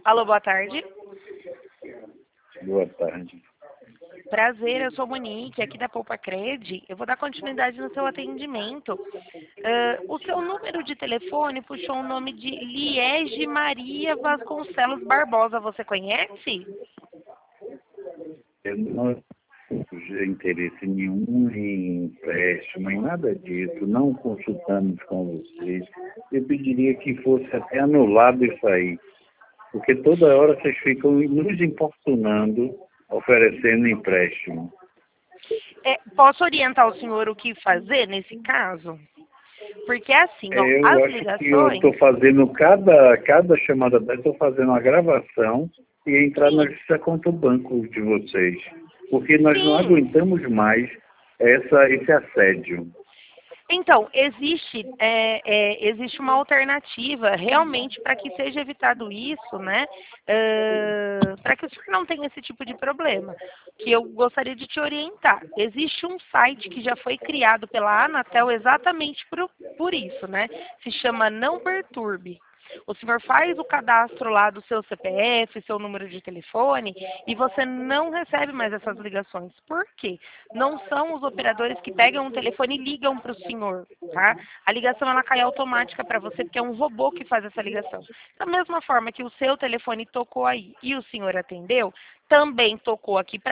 Alô, boa tarde. Boa tarde. Prazer, eu sou Monique, aqui da Poupa Cred. Eu vou dar continuidade no seu atendimento. O seu número de telefone puxou o nome de Liege Maria Vasconcelos Barbosa. Você conhece? Eu não tenho interesse nenhum em empréstimo, em nada disso. Não consultamos com vocês. Eu pediria que fosse até anulado isso aí. Porque toda hora vocês ficam nos importunando, oferecendo empréstimo. Posso orientar o senhor o que fazer nesse caso? Porque assim, ó, Eu as acho que eu ligações... estou fazendo cada chamada dessa, estou fazendo uma gravação e entrar na justiça contra o banco de vocês. Porque nós não Sim. aguentamos mais esse assédio. Então, existe uma alternativa realmente para que seja evitado isso, né? Para que o senhor não tenha esse tipo de problema, que eu gostaria de te orientar. Existe um site que já foi criado pela Anatel exatamente por isso, né? Se chama Não Perturbe. O senhor faz o cadastro lá do seu CPF, seu número de telefone, e você não recebe mais essas ligações. Por quê? Não são os operadores que pegam o telefone e ligam para o senhor, tá? A ligação ela cai automática para você, porque é um robô que faz essa ligação. Da mesma forma que o seu telefone tocou aí e o senhor atendeu, também tocou aqui para